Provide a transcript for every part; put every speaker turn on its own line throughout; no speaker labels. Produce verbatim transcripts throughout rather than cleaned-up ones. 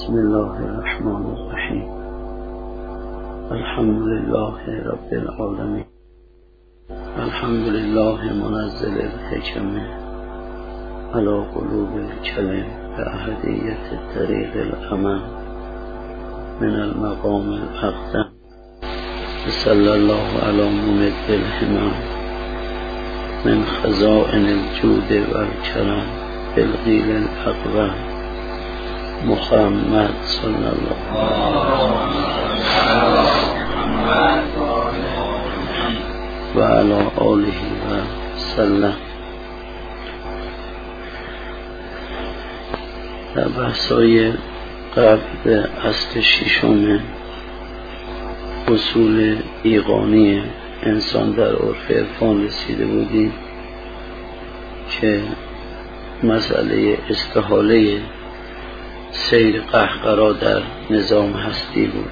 بسم الله الرحمن الرحیم. الحمد لله رب العالمین. الحمد لله منزل الحکمه علی قلوب الکلم بأحدیت الطریق الامن من المقام الاقدم. صلی الله علی ممد الهمم من خزائن الجود والکرم بالقیل الاقوم محمد صلی الله و علی آله و سلم. در بحثای قبل به اصل ششم اصول ایقانی انسان در عرف عرفان رسیده بودیم که مسئله استحاله سیر قهقرا در نظام هستی بود.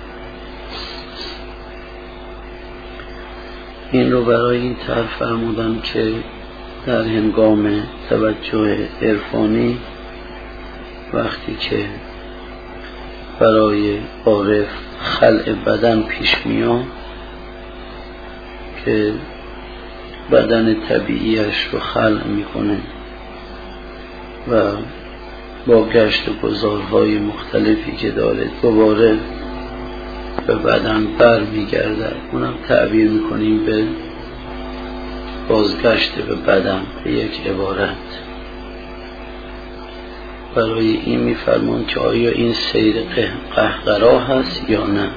این رو برای این طرح فرمودم که در هنگام توجه عرفانی وقتی که برای عارف خلع بدن پیش میاد که بدن طبیعیش رو خلع میکنه و با گشت و گذارهای مختلفی که داره دوباره به بدن بر میگردد، اونم تعبیر میکنیم به بازگشت به بدن. به یک عبارت برای این میفرمان که آیا این سیر قهقرا هست یا نه.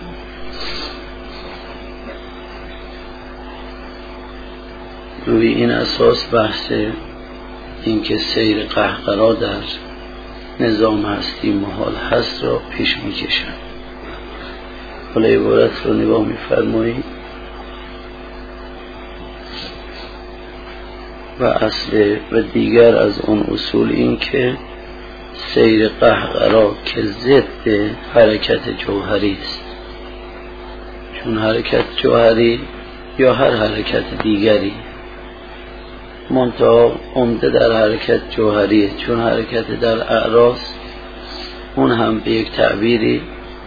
روی این اساس بحث این که سیر قهقرا در نظام هستی محال هست را پیش میکشن. حالا عبارت رو نگاه میفرمایید و اصل و دیگر از اون اصول این که سیر قهقرا که ضد حرکت جوهری است، چون حرکت جوهری یا هر حرکت دیگری منتها عمده در حرکت جوهریه، چون حرکت در اعراض اون هم به یک تعبیری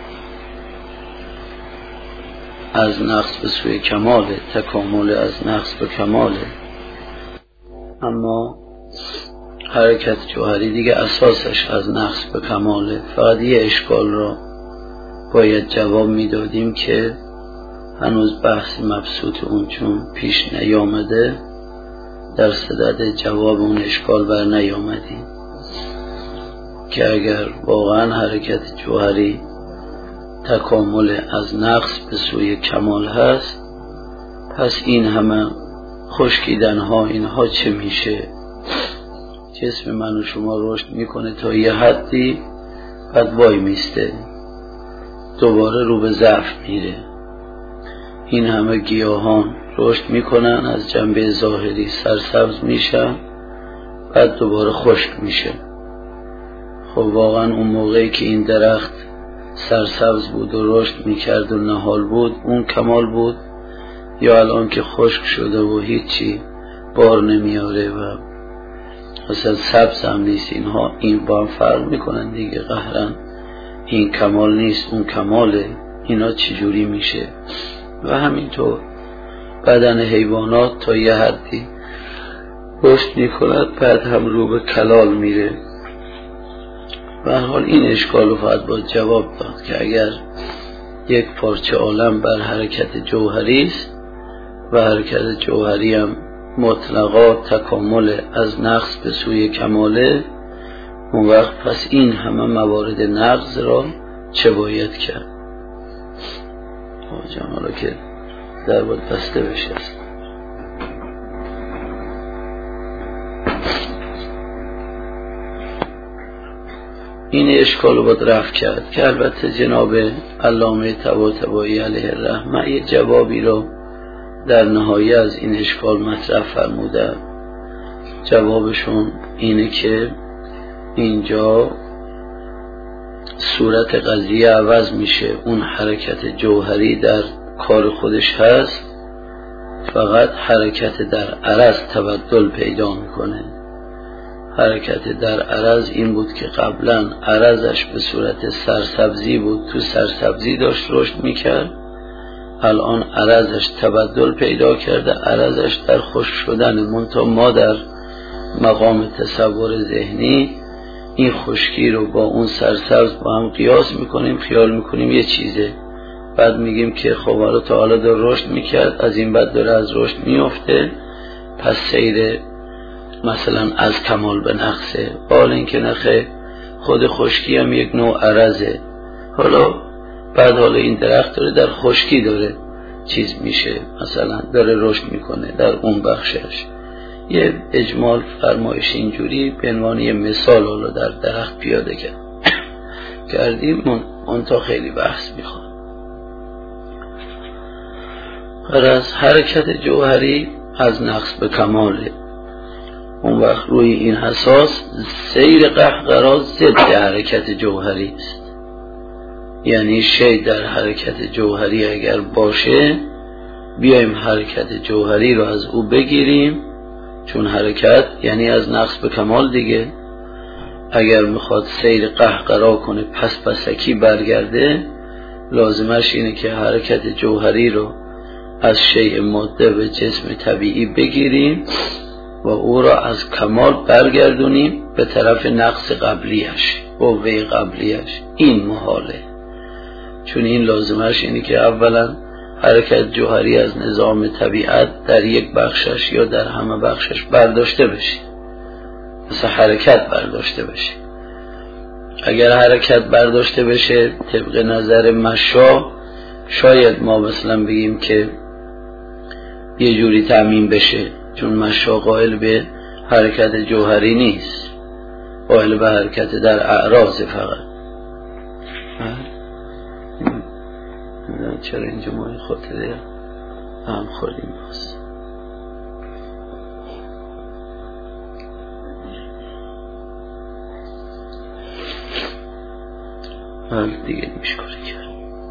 از نقص به سوی کماله، تکامل از نقص به کماله، اما حرکت جوهری دیگه اساسش از نقص به کماله. فقط یه اشکال را باید جواب میدادیم که هنوز بحث مبسوط اون چون پیش نیامده در صدد جواب اون اشکال بر نیامدیم که اگر واقعا حرکت جوهری تکامل از نقص به سوی کمال هست، پس این همه خشکیدن ها اینها چه میشه؟ جسم من و شما رشد میکنه تا یه حدی، بعد وای میسته، دوباره رو به ضعف میره. این همه گیاهان رشد میکنن، از جنبه ظاهری سرسبز میشن، بعد دوباره خشک میشه. خب واقعا اون موقعی که این درخت سرسبز بود و رشد میکرد و نهال بود اون کمال بود، یا الان که خشک شده و هیچی بار نمیاره و اصلا سبز هم نیست، اینها این با هم فرق میکنن دیگه قهرن. این کمال نیست اون کماله، اینا چجوری میشه؟ و همینطور بدن حیوانات تا یه حدی رشد میکند، بعد هم رو به کلال میره. به هر حال این اشکال رو فقط باید جواب داد که اگر یک پارچه عالم بر حرکت جوهری است و حرکت جوهری هم مطلقا تکامل از نقص به سوی کماله، اون وقت پس این همه موارد نقض را چه باید کرد؟ جان حالا که در باید بسته بشه. این اشکال رو باید رفع کرد که البته جناب علامه طباطبایی علیه الرحمه یه جوابی رو در نهایه از این اشکال مطرح فرموده. جوابشون اینه که اینجا صورت قضیه عوض میشه، اون حرکت جوهری در کار خودش هست، فقط حرکت در عرض تبدل پیدا میکنه. حرکت در عرض این بود که قبلا عرضش به صورت سرسبزی بود، تو سرسبزی داشت رشد میکرد، الان عرضش تبدل پیدا کرده، عرضش در خشک شدن. منتها ما در مقام تصور ذهنی این خشکی رو با اون سرسبز با هم قیاس میکنیم، خیال میکنیم یه چیزه، بعد میگیم که خب حالا تا حالا داره رشد میکرد، از این بعد داره از رشد میفته، پس سیر مثلا از کمال به نقصه. حال این که نخه، خود خشکی هم یک نوع عرضه. حالا بعد حالا این درخت داره در خشکی داره چیز میشه، مثلا داره رشد میکنه در اون بخشش. یه اجمال فرمایش اینجوری به عنوان یه مثال حالا در درخت پیاده کرد کردیم. اون تا خیلی بحث میخواد. از حرکت جوهری از نقص به کماله. اون وقت روی این حساس سیر قهقرا ضد حرکت جوهری است. یعنی شی در حرکت جوهری اگر باشه بیایم حرکت جوهری رو از او بگیریم، چون حرکت یعنی از نقص به کمال دیگه. اگر میخواد سیر قهقرا کنه پس پسکی برگرده، لازمش اینه که حرکت جوهری رو از شیء ماده به جسم طبیعی بگیریم و او را از کمال برگردونیم به طرف نقص قبلیش، قوه قبلیش. این محاله، چون این لازمش اینه که اولا حرکت جوهری از نظام طبیعت در یک بخشش یا در همه بخشش برداشته بشه، مثل حرکت برداشته بشه. اگر حرکت برداشته بشه طبق نظر مشا، شاید ما مثلا بگیم که یه جوری تعمیم بشه، چون مشا قائل به حرکت جوهری نیست، قائل به حرکت در اعراض فقط. چرا اینجا ما خاطره هم خوردیم باز من دیگه میشکره کرد.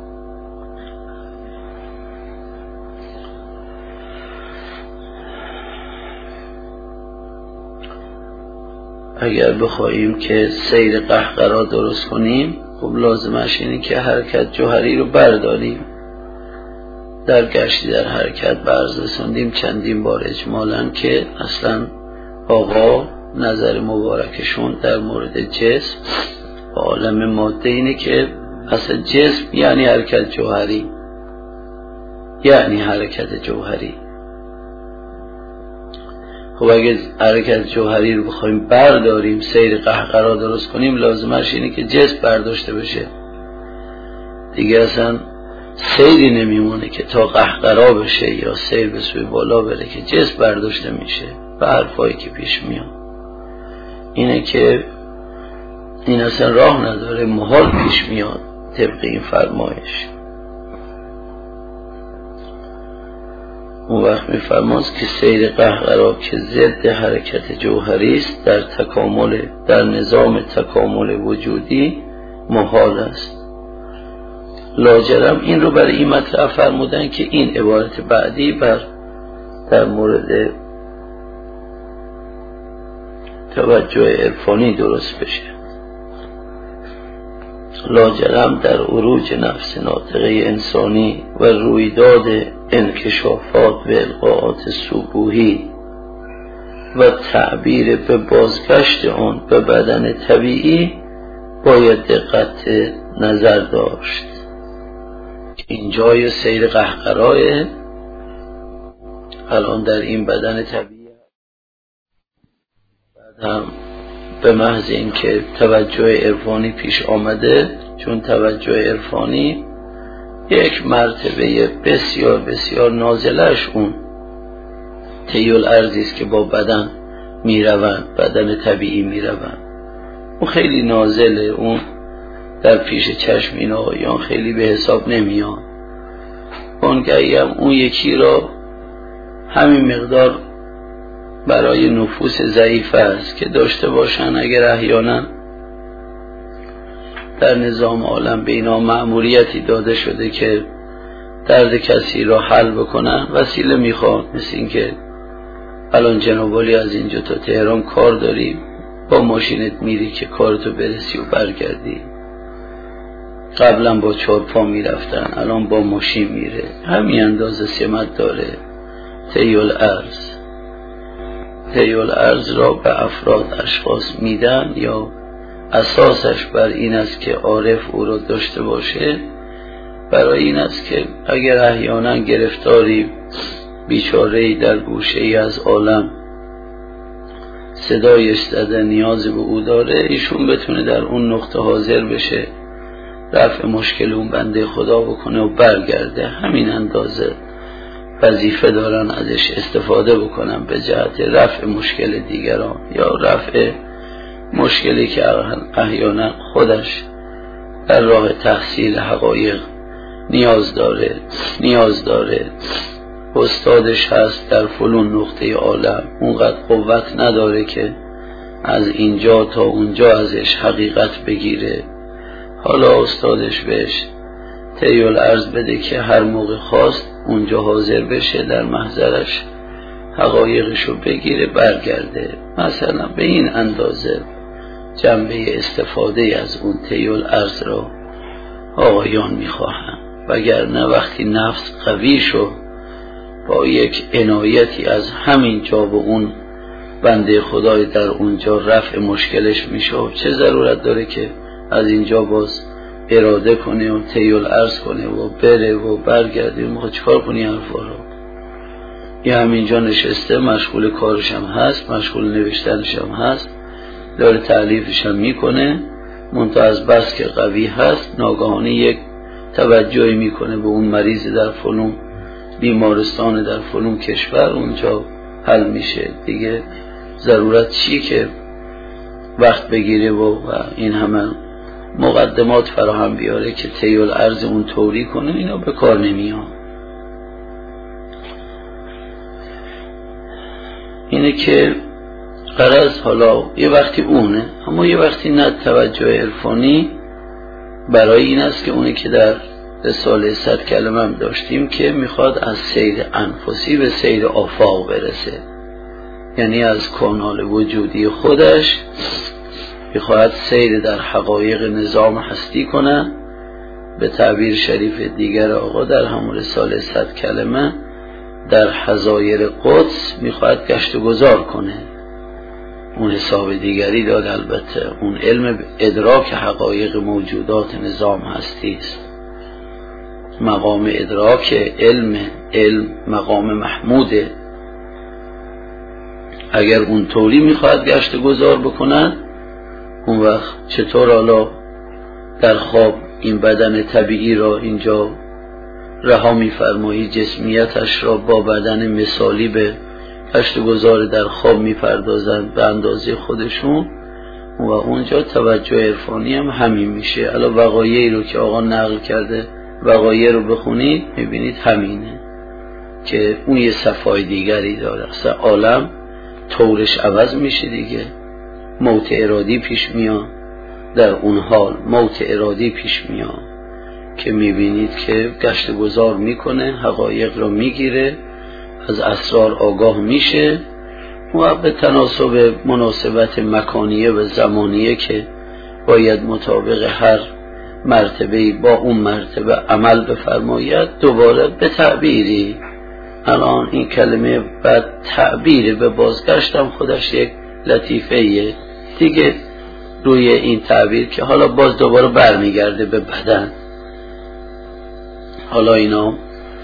اگر بخواهیم که سیر قهقرا درست کنیم، خب لازمش اینه که حرکت جوهری رو برداریم. در گشتی در حرکت برز رسوندیم چندین بار اجمالاً که اصلا آقا نظر مبارکشون در مورد جسم و عالم ماده اینه که اصلا جسم یعنی حرکت جوهری، یعنی حرکت جوهری. خب اگه حرکت جوهری رو بخوایم برداریم، سیر قهقرا درست کنیم، لازمش اینه که جسم برداشته بشه دیگه. اصلا سیری نمیمونه که تا قهقرا بشه یا سیر به سوی بالا بره که جسم برداشته میشه. و حرفایی که پیش میاد اینه که این اصلا راه نداره، محال پیش میاد طبق این فرمایش. اون وقت میفرماید که سیر قهقرا که ضد حرکت جوهری است در تکامل، در نظام تکامل وجودی محال است. لاجرم این رو برای این مطلب فرمودن که این عبارت بعدی بر در مورد توجه عرفانی درست بشه. لاجرم در عروج نفس ناطقه انسانی و رویداد انکشافات و القاءات سبوحی و تعبیر به بازگشت آن به بدن طبیعی باید دقت نظر داشت. این جای سیر قهقراه الان در این بدن طبیعی. بعد هم به محض اینکه توجه عرفانی پیش آمده، چون توجه عرفانی یک مرتبه بسیار بسیار نازلش اون تیل ارضی است که با بدن میروند، بدن طبیعی میروند، اون خیلی نازله، اون در پیش چشم این آقایان خیلی به حساب نمیاد. اونگاهی هم اون یکی را همین مقدار برای نفوس ضعیف است که داشته باشن، اگر احیانا در نظام عالم به اینا مأموریتی داده شده که درد کسی را حل بکنن، وسیله میخوان. مثل این که الان جناب عالی از اینجا تا تهران کار داریم، با ماشینت میری که کارتو برسی و برگردی. قبلا با چارپا میرفتن، الان با ماشین میره. همین اندازه سمت داره طی الارض. طی الارض را به افراد اشخاص میدن یا اساسش بر این است که عارف او را داشته باشه، برای این است که اگر احیانا گرفتاری بیچاره‌ای در گوشه‌ای از عالم صدایش زده نیاز به او داره، ایشون بتونه در اون نقطه حاضر بشه، رفع مشکل اون بنده خدا بکنه و برگرده. همین اندازه وظیفه دارن ازش استفاده بکنن به جهت رفع مشکل دیگران یا رفع مشکلی که احیانا خودش در راه تحصیل حقایق نیاز داره نیاز داره استادش هست در فلان نقطه عالم، اونقدر قوت نداره که از اینجا تا اونجا ازش حقیقت بگیره. حالا استادش بهش طی الارض بده که هر موقع خواست اونجا حاضر بشه، در محضرش حقایقشو بگیره برگرده. مثلا به این اندازه جنبه استفاده از اون طی الارض را آقایان میخواهند، وگرنه وقتی نفس قوی شو با یک عنایتی از همین جا به اون بنده خدای در اونجا رفع مشکلش میشه، چه ضرورت داره که از اینجا باز اراده کنه و طی الارض کنه و بره و برگرده؟ میخواد چیکار کنی حرفا رو؟ یا همینجا نشسته مشغول کارش هم هست، مشغول نوشتنش هم هست، داره تعلیفش هم میکنه، منتها از بس که قوی هست ناگهانی یک توجهی میکنه به اون مریض در فلان بیمارستان در فلان کشور، اونجا حل میشه دیگه. ضرورت چی که وقت بگیره و این همه مقدمات فراهم بیاره که طی الارض اون طوری کنه؟ اینا به کار نمیاد. اینه که غرض حالا یه وقتی اونه، اما یه وقتی نه توجه عرفانی برای این است که اونه که در رساله صد کلمه هم داشتیم که میخواد از سیر انفسی به سیر آفاق برسه، یعنی از کانال وجودی خودش میخواد سیر در حقایق نظام هستی کنه. به تعبیر شریف دیگر آقا در همون رساله صد کلمه در حضایر قدس میخواد گشت و گذار کنه. اون حساب دیگری داد البته، اون علم ادراک حقایق موجودات نظام هستی است. مقام ادراک علم علم مقام محموده. اگر اون طوری میخواد گشت گذار بکنن، اون وقت چطور حالا در خواب این بدن طبیعی را اینجا رها میفرمایی، جسمیتش را با بدن مثالی به گشت گذار در خواب میپردازند به اندازه خودشون، و اونجا توجه عرفانی هم همین میشه. الان وقایعی رو که آقا نقل کرده وقایع رو بخونید میبینید همینه که اون یه صفای دیگری داره. اصلا عالم طورش عوض میشه دیگه، موت ارادی پیش میاد. در اون حال موت ارادی پیش میاد که میبینید که گشت گذار میکنه، حقایق رو میگیره، از اسرار آگاه میشه و به تناسب مناسبت مکانیه و زمانیه که باید مطابق هر مرتبه با اون مرتبه عمل بفرماید، دوباره به تعبیری. الان این کلمه بعد تعبیر به بازگشتم خودش یک لطیفه دیگه روی این تعبیر که حالا باز دوباره برمیگرده به بدن. حالا اینا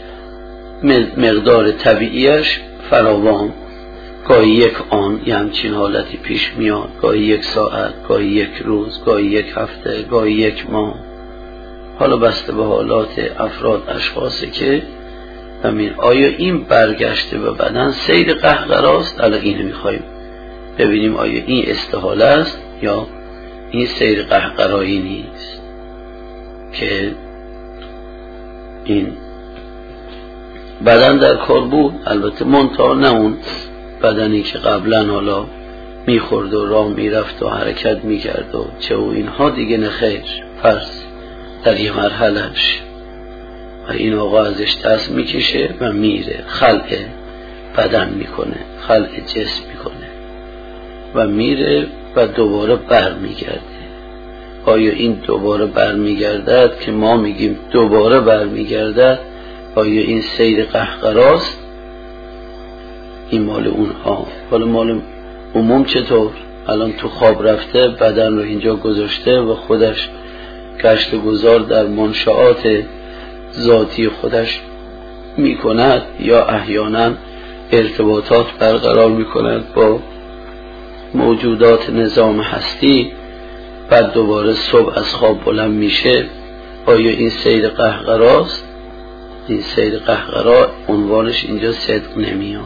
مقدار طبیعیش فراوان، گاهی یک آن یه همچین حالتی پیش میاد، گاهی یک ساعت، گاهی یک روز، گاهی یک هفته، گاهی یک ماه. حالا بسته به حالات افراد اشخاصی که همین آیا این برگشته به بدن سیر قهقراست؟ الان اینو میخوایم ببینیم آیا این استحاله است یا این سیر قهقرایی نیست، که این بدن در کار بود البته، منتها نه اون بدنی که قبلا حالا میخورد و راه میرفت و حرکت میکرد و چه و اینها دیگه نخیر، فرض در یه مرحلهش و این آقا ازش دست میکشه و میره خلق بدن میکنه، خلق جسم میکنه و میره و دوباره برمیگرده. آیا این دوباره برمیگردد که ما میگیم دوباره برمیگردد؟ آیا این سیر قهقراست؟ این مال اونها. حالا مال عموم چطور؟ الان تو خواب رفته، بدن رو اینجا گذاشته و خودش گشت گذار در منشآت ذاتی خودش میکند یا احیانا ارتباطات برقرار میکند با موجودات نظام هستی، بعد دوباره صبح از خواب بلند میشه. آیا این سیر قهقراست؟ این سیر قهقرا عنوانش اینجا صدق نمیاد،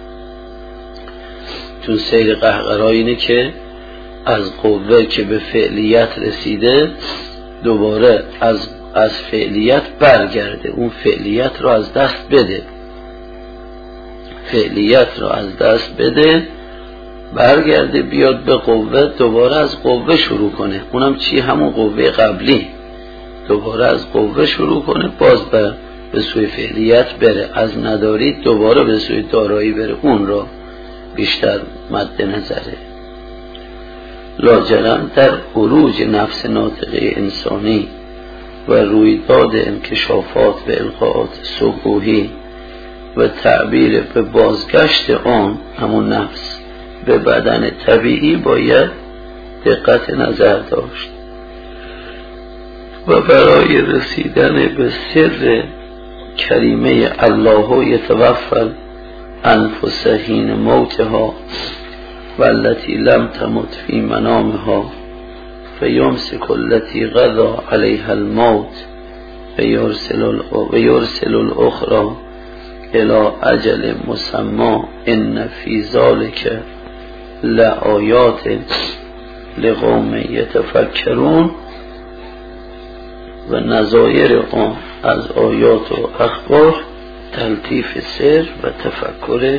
چون سیر قهقرا اینه که از قوه که به فعلیت رسیده دوباره از از فعلیت برگرده، اون فعلیت رو از دست بده، فعلیت رو از دست بده، برگرده بیاد به قوه، دوباره از قوه شروع کنه. اونم چی؟ همون قوه قبلی. دوباره از قوه شروع کنه، باز به به سوی فعلیت بره، از نداری دوباره به سوی دارایی بره. اون رو بیشتر مد نظره. لاجرم در عروج نفس ناطقه انسانی و رویداد انکشافات و القاءات سبوحی و تعبیر به بازگشت آن همون نفس به بدن طبیعی باید دقت نظر داشت و برای رسیدن به سر کریمه الله یتوفل انفس حین موتها والتی لم تمت فی منامها فیمسک التی قضا علیها الموت ویرسل الاخرى الى اجل مسمى ان فی ذلک لآیات لقوم یتفکرون و نظایر آن از آیات و اخبار تلطیف سر و تفکر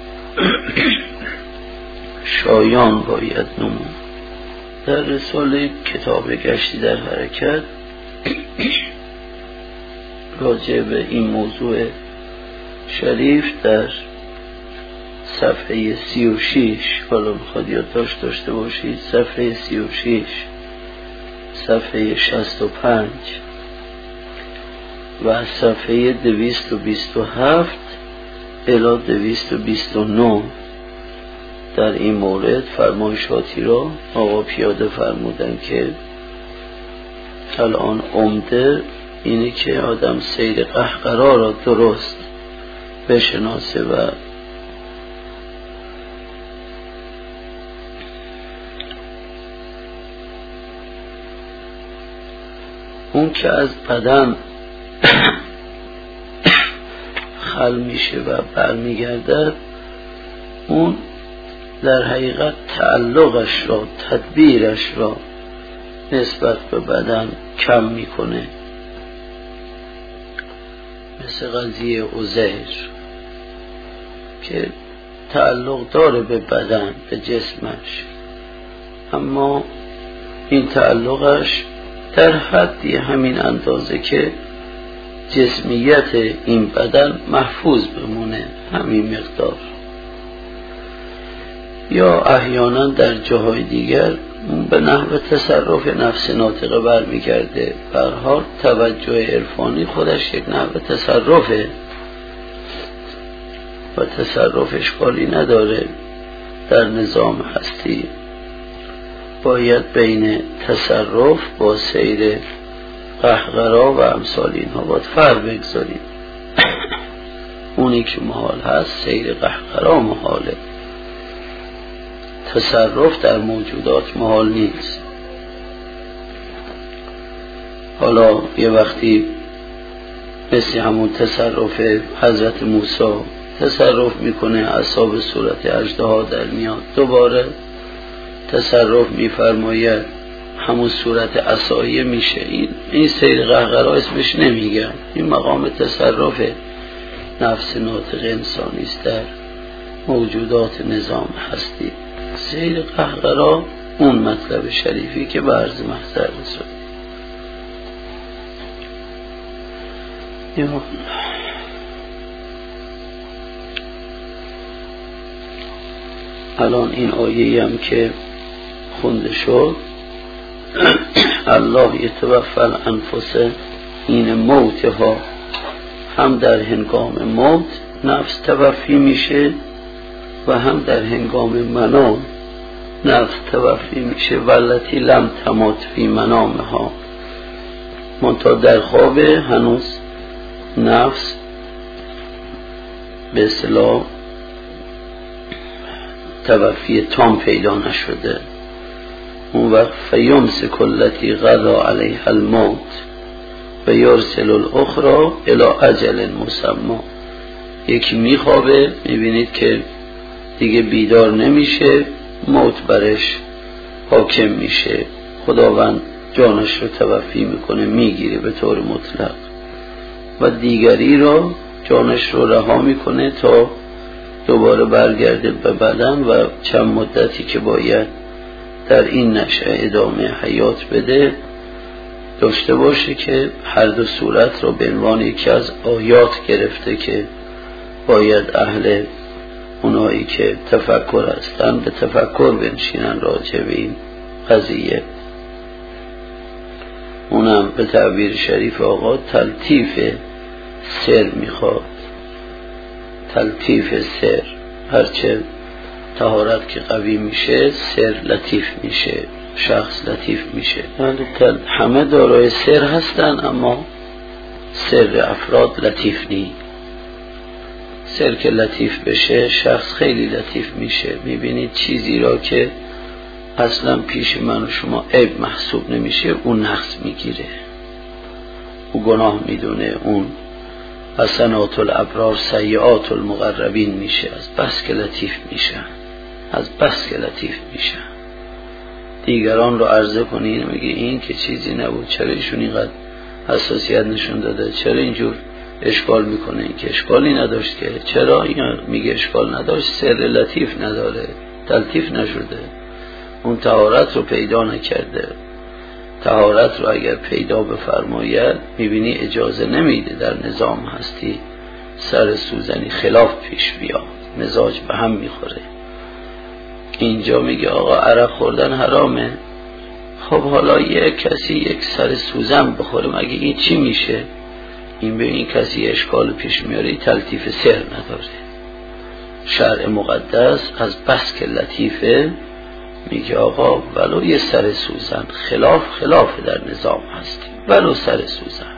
شایان باید نمود. در رساله کتاب گشتی در حرکت راجع به این موضوع شریف در صفحه سی و شیش، حالا میخواد یادداشت داشته باشید، صفحه سی و شیش، صفحه شصت و پنج و صفحه دویست و بیست و هفت الی دویست و بیست و نه در این مورد فرمایشاتی را آقا پیاده فرمودن که الان عمده اینه که آدم سیر قهقرا را درست بشناسه و اون که از بدن خل میشه و برمیگردد، اون در حقیقت تعلقش را، تدبیرش را نسبت به بدن کم میکنه. مثل قضیه عزیر که تعلق داره به بدن، به جسمش، اما این تعلقش در حدی همین اندازه که جسمیت این بدن محفوظ بمونه، همین مقدار. یا احیانا در جاهای دیگر به نحو تصرف نفس ناطقه برمیگرده. به هر حال توجه عرفانی خودش یک نحو تصرفه و تصرف اشکالی نداره. در نظام هستی باید بین تصرف با سیر قهقرا و امثال اینها باید فرق بگذاریم. اونی که محال هست سیر قهقرا محاله، تصرف در موجودات محال نیست. حالا یه وقتی مثل همون تصرف حضرت موسی تصرف میکنه، اعصاب صورت اژدها در میاد، دوباره تصرف میفرماید همون صورت عصایه میشه. این این سیر قهقرا اسمش نمیگن، این مقام تصرف نفس ناطق انسانی است در موجودات نظام هستی. سیر قهقرا اون مطلب شریفی که به عرض محضر رسول. الان این آیه‌ای هم که خونده شد الله یتوفی الانفس این موتها، هم در هنگام موت نفس توفی میشه و هم در هنگام منام نفس توفی میشه. والتی لم تمت فی منامها، منتها در خواب هنوز نفس به اصطلاح توفی تام پیدا نشده. اون وقت فیمسک التی قضا علیها الموت و یرسل الاخری الی اجل مسمی. یکی میخوابه، میبینید که دیگه بیدار نمیشه، موت برش حاکم میشه، خداوند جانش رو توفی میکنه، میگیره به طور مطلق، و دیگری رو جانش رو رها میکنه تا دوباره برگرده به بدن و چند مدتی که باید در این نشأه ادامه حیات بده داشته باشه، که هر دو صورت رو به عنوان یکی از آیات گرفته که باید اهل اونایی که تفکر هستن به تفکر بنشینن راجع به این قضیه. اونم به تعبیر شریف آقا تلطیف سر میخواد. تلطیف سر، هرچه طهارت که قوی میشه سر لطیف میشه، شخص لطیف میشه. همه دارای سر هستن اما سر افراد لطیف نی. سر که لطیف بشه شخص خیلی لطیف میشه. میبینید چیزی را که اصلا پیش من و شما عیب محسوب نمیشه اون نقص میگیره، او گناه میدونه، اون حسنات الابرار سیئات المقربین میشه، از بس که لطیف میشن، از بس که لطیف میشن. دیگران رو عرضه کنین میگه این که چیزی نبود، چرا ایشون اینقدر حساسیت نشون داده، چرا اینجور اشکال میکنه، این که اشکالی نداشت، که چرا این میگه اشکال نداشت، سر لطیف نداره، تلطیف نشده، اون طهارت رو پیدا نکرده. طهارت رو اگر پیدا بفرماید میبینی اجازه نمیده در نظام هستی سر سوزنی خلاف پیش بیاد، مزاج به هم میخوره. اینجا میگه آقا عرق خوردن حرامه، خب حالا یک کسی یک سر سوزن بخوره مگه این چی میشه؟ این به این کسی اشکال پیش میاره، تلطیف سر نداره. شرع مقدس از بس که لطیفه میگه آقا ولو یه سر سوزن خلاف خلاف در نظام هستی، ولو سر سوزن،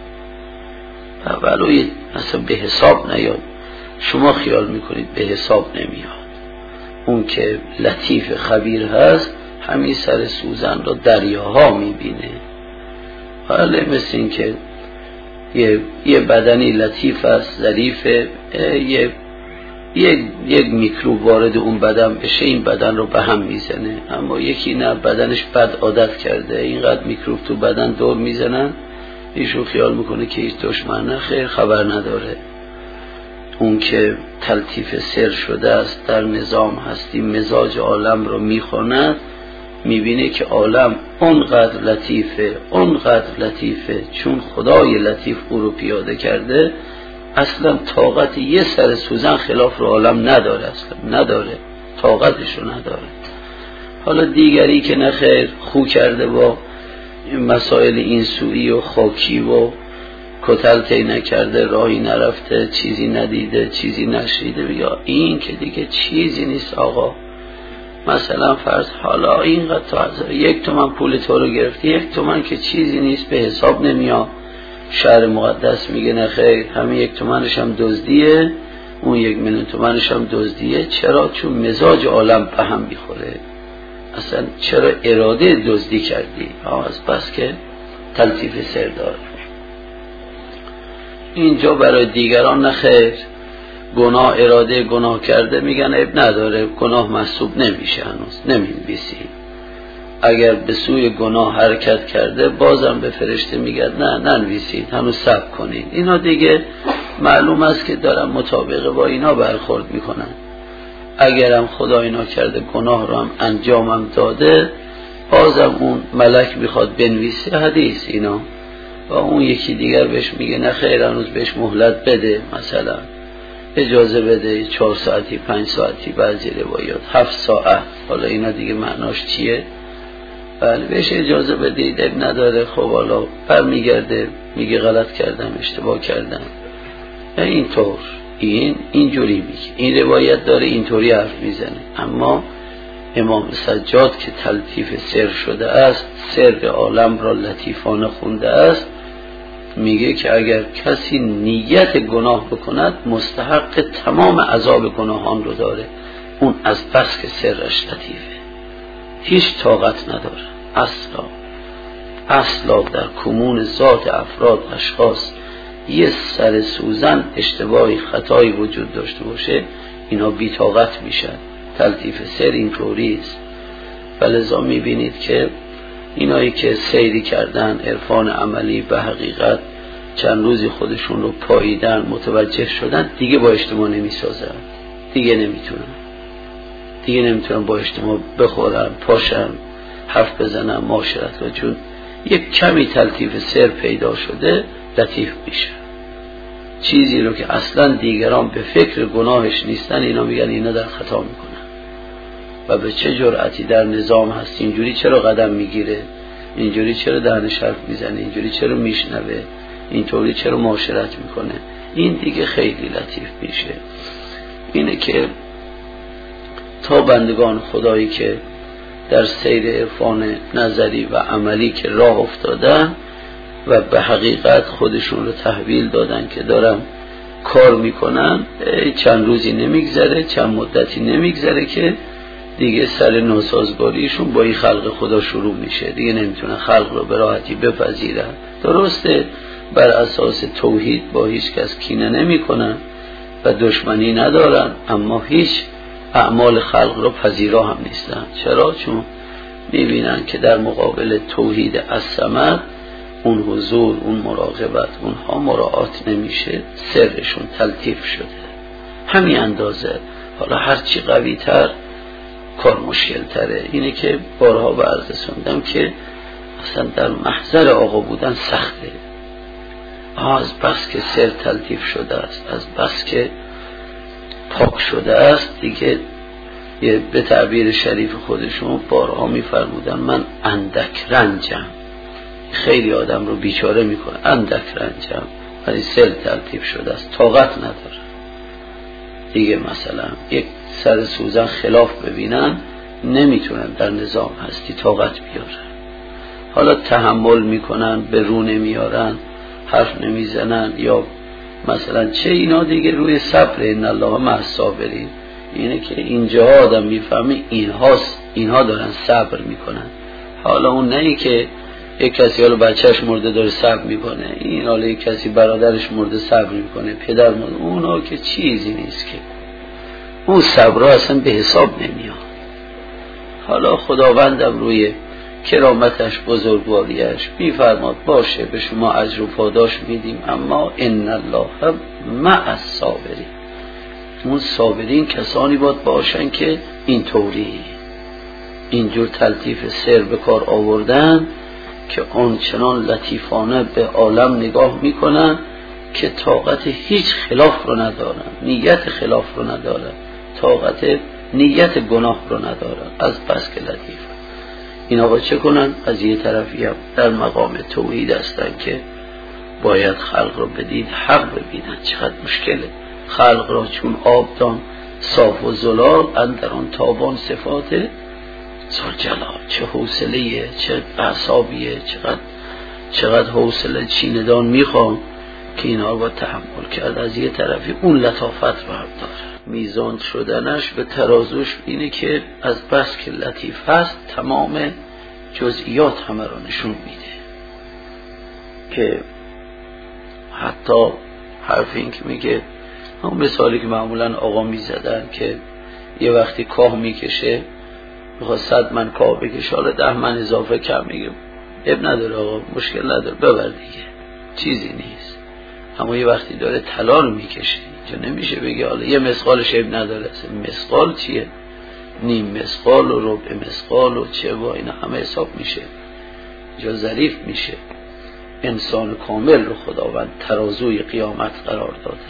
ولو یه اصلا به حساب نیاد. شما خیال میکنید به حساب نمیاد، اون که لطیف خبیر هست همین سر سوزن رو دریاها میبینه. ولی مثل این که یه, یه بدنی لطیف است، ظریفه، یه یک یک میکروب وارد اون بدن بشه این بدن رو به هم میزنه. اما یکی نه، بدنش بد عادت کرده، اینقدر میکروب تو بدن دور میزنن، ایشون خیال میکنه که هیچ دشمن نه، خیر خبر نداره. اون که تلطیف سر شده است در نظام هستی، مزاج عالم رو میخواند، میبینه که عالم اونقدر لطیفه، اونقدر لطیفه، چون خدای لطیف او رو پیاده کرده، اصلا طاقت یه سر سوزن خلاف رو عالم نداره، اصلا نداره، طاقتش رو نداره. حالا دیگری که نخیر خو کرده با مسائل این سویی و خاکی و کتل تی نکرده، راهی نرفته، چیزی ندیده، چیزی نشیده، یا این که دیگه چیزی نیست آقا. مثلا فرض حالا اینقدر تا یک تومن پول تو رو گرفتی، یک تومن که چیزی نیست، به حساب نمیاد. شرع مقدس میگه نه خیر، همین یک تومنش هم دزدیه، اون یک میلیون تومنش هم دزدیه. چرا؟ چون مزاج عالم به هم میخوره. اصلا چرا اراده دزدی کردی؟ از بس که تلطیف سر داره. اینجا برای دیگران نه خیر، گناه اراده گناه کرده میگن عیب نداره، گناه محسوب نمیشه، هنوز نمی‌نویسی. اگر به سوی گناه حرکت کرده بازم به فرشته میگن نه ننویسید، هنوز صبر کنید. اینا دیگه معلوم است که دارن مطابقه با اینا برخورد میکنن. اگرم خدا اینا کرده گناه رو هم انجامم داده، بازم اون ملک میخواد بنویسه حدیث اینا، و اون یکی دیگر بهش میگه نه خیر، هنوز بهش مهلت بده، مثلا اجازه بده چهار ساعتی، پنج ساعتی، بعضی روایات هفت ساعت. حالا اینا دیگه معناش چیه بله بهش اجازه بدید، اب نداره. خب حالا برمیگرده میگه غلط کردم، اشتباه کردم. اینطور این اینجوری میگه، این روایت داره اینطوری حرف میزنه. اما امام سجاد که تلطیف سر شده است، سر عالم را لطیفانه خونده است، میگه که اگر کسی نیت گناه بکند مستحق تمام عذاب گناهان رو داره. اون از بس که سرش لطیفه هیچ طاقت نداره. اصلا اصلا در کمون ذات افراد اشخاص یه سر سوزن اشتباهی خطایی وجود داشته باشه، اینا بی طاقت میشن. تلطیف سر این طوریست. ولذا میبینید که اینایی که سیری کردن عرفان عملی به حقیقت چند روزی خودشون رو پاییدن، متوجه شدن، دیگه با اجتماع نمیسازن، دیگه نمیتونن دیگه نمیتونن با اجتماع بخورن، پاشن، حرف بزنن، معاشرت کنن. چون یک کمی تلطیف سر پیدا شده لطیف میشه. چیزی رو که اصلا دیگران به فکر گناهش نیستن، اینا میگن اینا در خطا میکنن و به چه جرأتی در نظام هست، اینجوری چرا قدم میگیره، اینجوری چرا دهنش حرف میزنه، اینجوری چرا میشنوه، اینطوری چرا معاشرت میکنه. این دیگه خیلی لطیف میشه. اینه که تا بندگان خدایی که در سیر عرفان نظری و عملی که راه افتادن و به حقیقت خودشون رو تحویل دادن که دارن کار میکنن، چند روزی نمیگذره، چند مدتی نمیگذره که دیگه سر ناسازگاریشون با این خلق خدا شروع میشه. دیگه نمیتونن خلق رو به راحتی بپذیرن. درسته بر اساس توحید با هیچ کس کینه نمی کنن و دشمنی ندارن، اما هیچ اعمال خلق رو پذیرا هم نیستن. چرا؟ چون میبینن که در مقابل توحید الصمد اون حضور، اون مراقبت، اونها مراعات نمیشه. سرشون تلطیف شده همین اندازه. حالا هرچی قوی تر کار مشکل تره. اینه که بارها به عرض رسوندم که اصلا در محضر آقا بودن سخته. از بس که سر تلطیف شده است، از بس که پاک شده است، دیگه به تعبیر شریف خودشون بارها میفرمودن من اندک رنجم. خیلی آدم رو بیچاره میکنه، اندک رنجم، ولی سر تلطیف شده است، طاقت نداره دیگه. مثلا یک سر سوزن خلاف ببینن نمیتونن در نظام هستی طاقت بیارن. حالا تحمل میکنن، به رو نمیارن، حرف نمیزنن، یا مثلا چه اینا دیگه روی صبر. ان الله مع الصابرین. اینه که اینجا آدم میفهمه اینهاست، اینها دارن صبر میکنن. حالا اون نه که یک کسی حالا بچهش مرده داره صبر میکنه، این حالا یک کسی برادرش مرده صبر میکنه، پدر مرده، اونا که چیزی نیست که اون صبر اصلا به حساب نمیاد. حالا خداوندم روی کرامتش، بزرگواریش میفرماد باشه به شما اجر و پاداش میدیم، اما ان الله مع الصابرین. اون صابرین کسانی باید باشن که اینطوری اینجور تلطیف سر به کار آوردن که آنچنان لطیفانه به عالم نگاه میکنن که طاقت هیچ خلاف رو ندارن، نیت خلاف رو ندارن، طاقت نیت گناه رو ندارن، از بس که لطیف. این آقا چه کنن؟ از یه طرفی هم در مقام توحید هستن که باید خلق رو بدید حق ببینن. چقدر مشکله خلق را چون آبدان صاف و زلال اندر آن تابان صفات زلجلال. چه حوصله، چه اعصابیه، چقدر چقدر حوصله چیندان میخوام که اینا رو با تحمل کرد. از یه طرفی اون لطافت رو هم داره. میزان شدنش به ترازوش اینه که از بس که لطیف هست تمام جزئیات همه رو نشون میده، که حتی حرف این که میگه همون مثالی که معمولا آقا میزدن که یه وقتی کاه میکشه، میخواد صد من کاه بکشه، حالا ده من اضافه کم، میگه اب نداره آقا، مشکل نداره، ببر دیگه، چیزی نیست. اما یه وقتی داره طلا میکشه، اینجا نمیشه بگه حالا یه مسقالش اب نداره. اصلا مسقال چیه؟ نیم مسقال و ربع مسقال و چه با اینا همه حساب میشه، جا ظریف میشه. انسان کامل رو خداوند ترازوی قیامت قرار داده.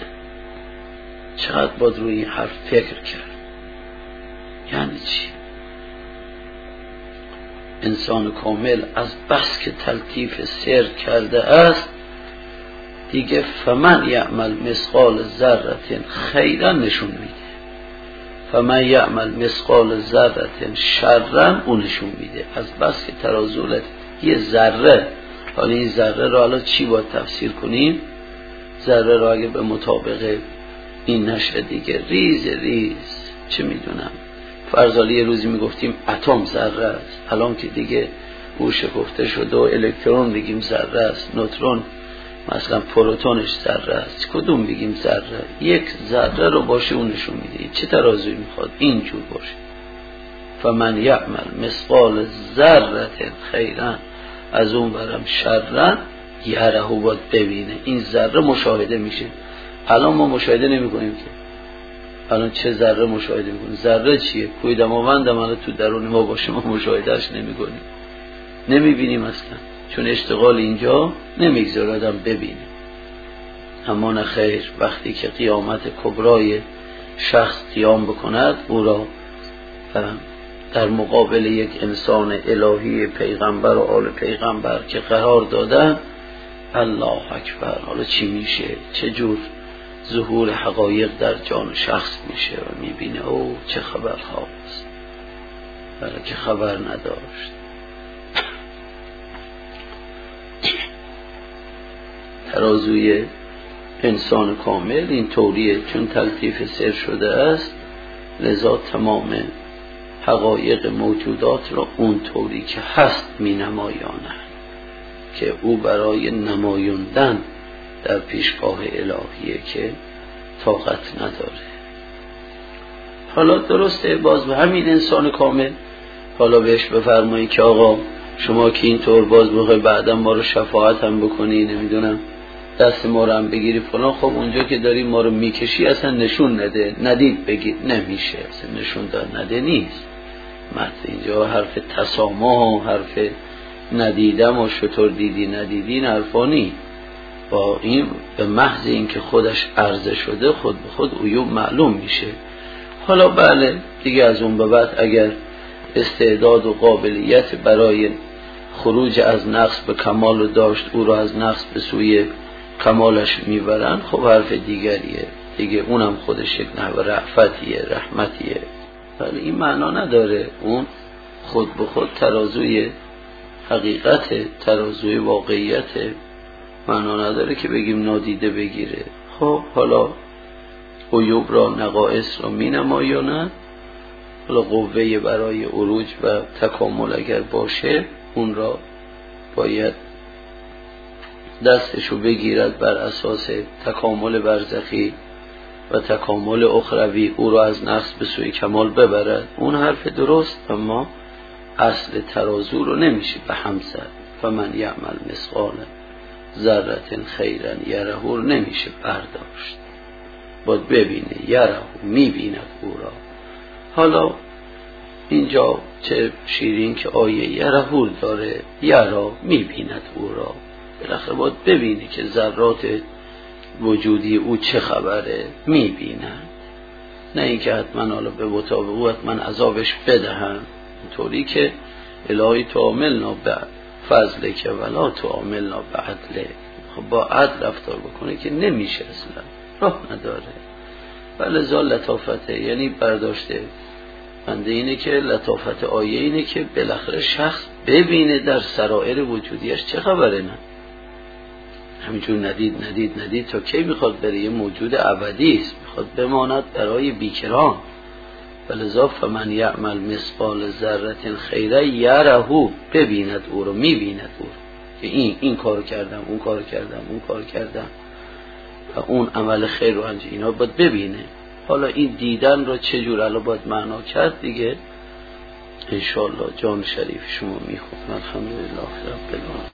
چقدر باید روی این حرف فکر کرد. یعنی چی؟ انسان کامل از بس که تلطیف سر کرده است دیگه فمن یعمل مثقال ذره خیرا نشون میده، فمن یعمل مثقال ذره شرا اون نشون میده. از بس که ترازو یه ذره، حالا این ذره رو حالا چی باید تفسیر کنیم؟ ذره رو اگه به مطابق این نشه دیگه ریز ریز چه میدونم، فرضالی یه روزی میگفتیم اتم ذره است، الان که دیگه او شکفته شده و الکترون بگیم ذره است، نوترون مثلا پروتونش ذره است، کدوم بگیم ذره؟ یک ذره رو باشه اون نشون میده. چه ترازوی میخواد؟ اینجور باشه. فمن یعمل مثقال ذره خیرا، از اون برم شرا یره باید ببینه. این ذره مشاهده میشه، الان ما مشاهده نمی کنیم که. الان چه ذره مشاهده میکنیم؟ ذره چیه؟ کوی دماوند الان تو درون ما باشه ما مشاهدهش نمی کنیم، نمی بینیم اصلا، چون اشتغال اینجا نمیگذاره آدم ببینه. اما نه خیر، وقتی که قیامت کبرای شخص قیام بکند او را در مقابل یک انسان الهی پیغمبر و آل پیغمبر که قرار دادن، الله اکبر، حالا چی میشه؟ چه جور ظهور حقایق در جان شخص میشه و میبینه او چه خبر خواست برای که خبر نداشت. ترازوی انسان کامل این طوریه، چون تلطیف سر شده است لذا تمام حقایق موجودات را اون طوری که هست می نمایانند که او برای نمایاندن در پیشگاه الهیه که طاقت نداره. حالا درسته باز به همین انسان کامل حالا بهش بفرمایی که آقا شما که اینطور باز بخوای بعدا ما رو شفاعت هم بکنی، نمیدونم دست ما رو هم بگیری فلان، خب اونجا که داری ما رو میکشی اصلا نشون نده، ندید بگید، نمیشه، اصلا نشون داد نده نیست. مت اینجا حرف تسامح، حرف ندیدم و شطور دیدی ندیدی این حرفا نی. با این به محض این که خودش عرضه شده خود به خود عیوب معلوم میشه. حالا بله دیگه از اون به بعد اگر استعداد و قابلیت برای خروج از نقص به کمال رو داشت، او رو از نقص به سوی کمالش میبرن، خب حرف دیگریه دیگه، اونم خودش یک نحو رأفتیه، رحمتیه. ولی این معنا نداره اون خود به خود ترازوی حقیقت، ترازوی واقعیت، معنا نداره که بگیم نادیده بگیره. خب حالا عیوب را نقائص را می نمایانند، حالا قوه برای عروج و تکامل اگر باشه اون را باید دستشو بگیرد بر اساس تکامل برزخی و تکامل اخروی، او را از نقص به سوی کمال ببرد. اون حرف درست، اما اصل ترازو رو نمیشه به هم زد. فمن یعمل مثقال ذره خیرا یره نمیشه برداشت، باید ببینه، یره میبیند او را. حالا اینجا چه شیرین که آیه یره داره، یرا میبیند او را، بالاخره باید ببینه که ذرات وجودی او چه خبره، میبینند، نه اینکه حتما حالا به مطابق او حتما عذابش بدهن، اینطوری که الهی تعاملنا به فضله که ولا تعاملنا به عدله، خب با عدل رفتار بکنه که نمیشه، اصلا راه نداره. ولذا لطافته، یعنی برداشته بنده اینه که لطافت آیه اینه که بالاخره شخص ببینه در سرائر وجودیش چه خبره، نه همینجور ندید ندید ندید تا کی میخواد بره؟ یه موجود ابدی است، میخواد بماند برای بیکران. ولذا فمن یعمل مثقال ذره خیرا یره، ببیند او رو، میبیند او رو که این این کارو کردم، اون کارو کردم، اون کارو کردم و اون عمل خیر رو انجام، اینا باید ببینه. حالا این دیدن رو چجور الان باید معنا کرد دیگه انشاءالله جان شریف شما میخونم. الحمدلله رب العالمین.